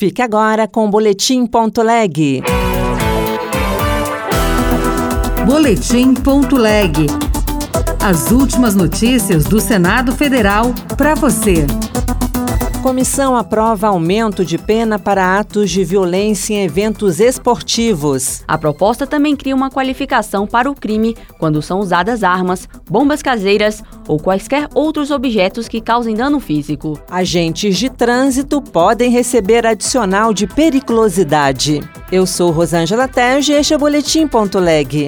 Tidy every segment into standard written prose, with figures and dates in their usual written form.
Fique agora com o Boletim.leg. Boletim.leg. As últimas notícias do Senado Federal para você. Comissão aprova aumento de pena para atos de violência em eventos esportivos. A proposta também cria uma qualificação para o crime quando são usadas armas, bombas caseiras ou quaisquer outros objetos que causem dano físico. Agentes de trânsito podem receber adicional de periculosidade. Eu sou Rosângela Tejo e este é o Boletim.leg.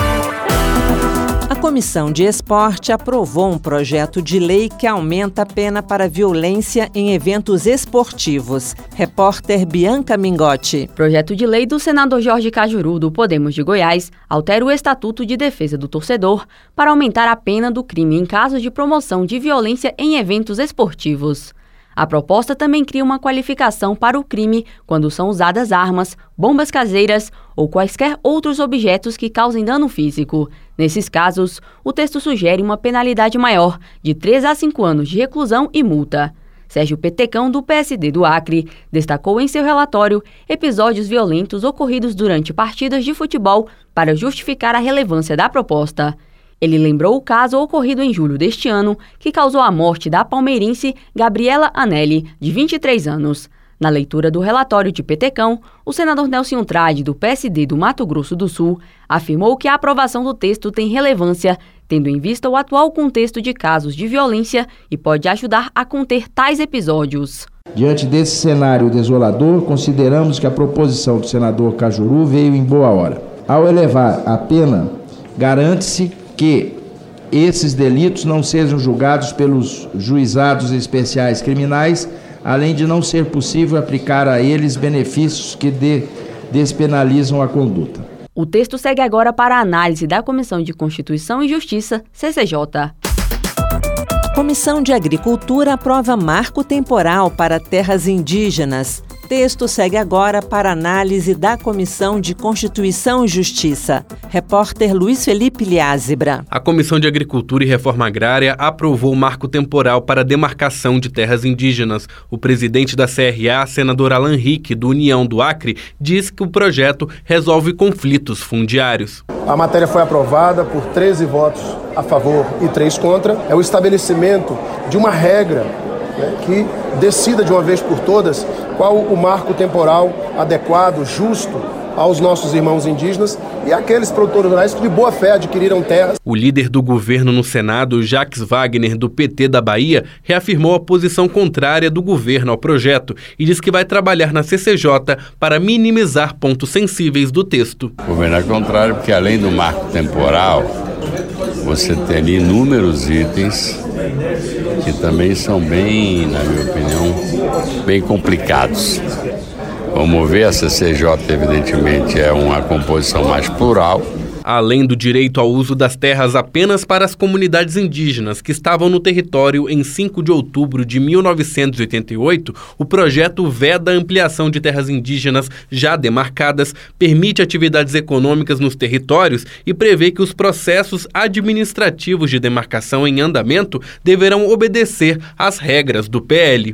A Comissão de Esporte aprovou um projeto de lei que aumenta a pena para violência em eventos esportivos. Repórter Bianca Mingotti. Projeto de lei do senador Jorge Cajuru, do Podemos de Goiás, altera o Estatuto de Defesa do Torcedor para aumentar a pena do crime em caso de promoção de violência em eventos esportivos. A proposta também cria uma qualificação para o crime quando são usadas armas, bombas caseiras ou quaisquer outros objetos que causem dano físico. Nesses casos, o texto sugere uma penalidade maior, de 3 a 5 anos de reclusão e multa. Sérgio Petecão, do PSD do Acre, destacou em seu relatório episódios violentos ocorridos durante partidas de futebol para justificar a relevância da proposta. Ele lembrou o caso ocorrido em julho deste ano, que causou a morte da palmeirense Gabriela Anelli, de 23 anos. Na leitura do relatório de Petecão, o senador Nelson Trade, do PSD do Mato Grosso do Sul, afirmou que a aprovação do texto tem relevância, tendo em vista o atual contexto de casos de violência e pode ajudar a conter tais episódios. Diante desse cenário desolador, consideramos que a proposição do senador Cajuru veio em boa hora. Ao elevar a pena, garante-se que esses delitos não sejam julgados pelos juizados especiais criminais, além de não ser possível aplicar a eles benefícios que despenalizam a conduta. O texto segue agora para a análise da Comissão de Constituição e Justiça, CCJ. Comissão de Agricultura aprova marco temporal para terras indígenas. Texto segue agora para análise da Comissão de Constituição e Justiça. Repórter Luiz Felipe Liázebra. A Comissão de Agricultura e Reforma Agrária aprovou o marco temporal para a demarcação de terras indígenas. O presidente da CRA, senador Alan Rick, do União do Acre, diz que o projeto resolve conflitos fundiários. A matéria foi aprovada por 13 votos a favor e 3 contra. É o estabelecimento de uma regra que decida de uma vez por todas qual o marco temporal adequado, justo aos nossos irmãos indígenas e àqueles produtores rurais que de boa fé adquiriram terras. O líder do governo no Senado, Jacques Wagner, do PT da Bahia, reafirmou a posição contrária do governo ao projeto e diz que vai trabalhar na CCJ para minimizar pontos sensíveis do texto. O governo é contrário porque, além do marco temporal, você tem ali inúmeros itens que também são bem, na minha opinião, bem complicados. Vamos ver, a CCJ evidentemente é uma composição mais plural. Além do direito ao uso das terras apenas para as comunidades indígenas que estavam no território em 5 de outubro de 1988, o projeto veda a ampliação de terras indígenas já demarcadas, permite atividades econômicas nos territórios e prevê que os processos administrativos de demarcação em andamento deverão obedecer às regras do PL.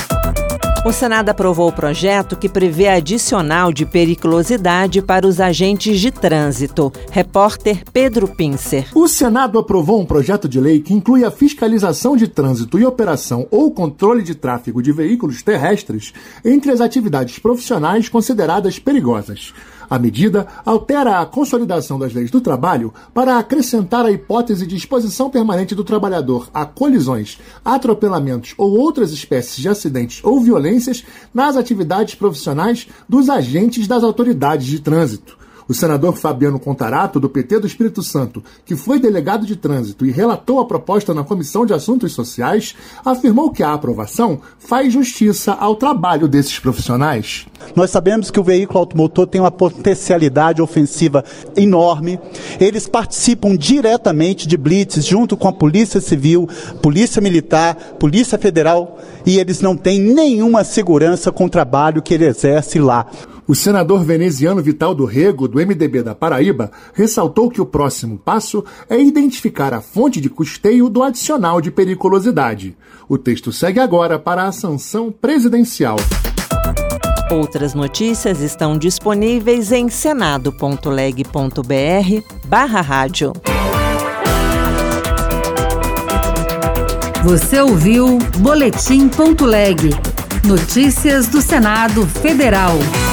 O Senado aprovou o projeto que prevê adicional de periculosidade para os agentes de trânsito. Repórter Pedro Pincer. O Senado aprovou um projeto de lei que inclui a fiscalização de trânsito e operação ou controle de tráfego de veículos terrestres entre as atividades profissionais consideradas perigosas. A medida altera a consolidação das leis do trabalho para acrescentar a hipótese de exposição permanente do trabalhador a colisões, atropelamentos ou outras espécies de acidentes ou violências nas atividades profissionais dos agentes das autoridades de trânsito. O senador Fabiano Contarato, do PT do Espírito Santo, que foi delegado de trânsito e relatou a proposta na Comissão de Assuntos Sociais, afirmou que a aprovação faz justiça ao trabalho desses profissionais. Nós sabemos que o veículo automotor tem uma potencialidade ofensiva enorme. Eles participam diretamente de blitzes junto com a Polícia Civil, Polícia Militar, Polícia Federal, e eles não têm nenhuma segurança com o trabalho que ele exerce lá. O senador veneziano Vital do Rego, do MDB da Paraíba, ressaltou que o próximo passo é identificar a fonte de custeio do adicional de periculosidade. O texto segue agora para a sanção presidencial. Outras notícias estão disponíveis em senado.leg.br/rádio. Você ouviu Boletim.leg. Notícias do Senado Federal.